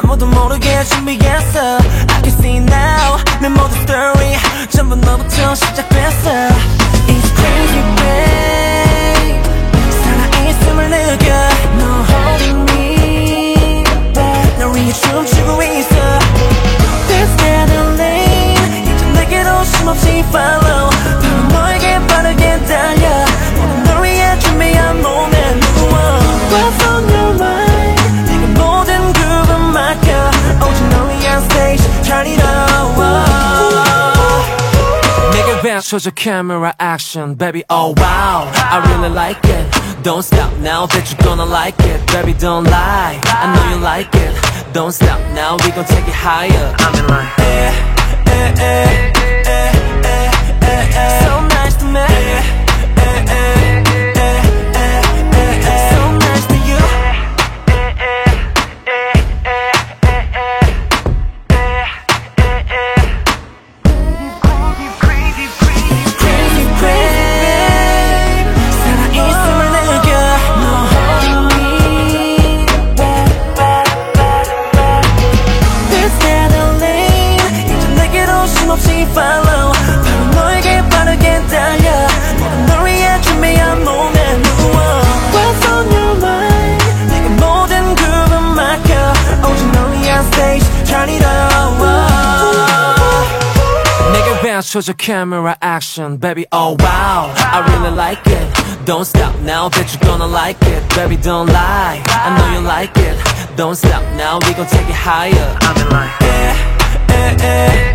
아무도 모르게 준비했어. I can see now 내 모든 story 전부 너부터 시작됐어. It's crazy babe, 살아있음을 느껴. 너 holding me back, 널 위해 춤추고 있어. This adrenaline 이제 내게로 쉼없이 follow. 바로 너에게 빠르게 달려. 모든 널 위해 준비한 몸에 누워. What's on your mind, 네가 모든 groove 맡겨. 오직 널 위한 stage turn it up. 내게 비춰줘 camera action baby oh wow. I really like it, don't stop now, bet you gonna like it. Baby don't lie, I know you like it. Don't stop now, we gon' take it higher. I'm in line. So nice to me. So nice to you. Crazy, babe. 살아있음을 느껴. 너 holding me back. This adrenaline 이제 내게로 쉼없이 follow. 바로 너에게 빠르게 달려. 모든 널 위해 준비한 몸에 누워. What's on your mind, 내게 모든 groove 맡겨. 오직 널 위한 stage turn it up. 내게 비춰줘 camera action baby oh wow. I really like it, don't stop now, bet you gonna like it. Baby don't lie, I know you like it. Don't stop now, we gon' take it higher. I'm in line.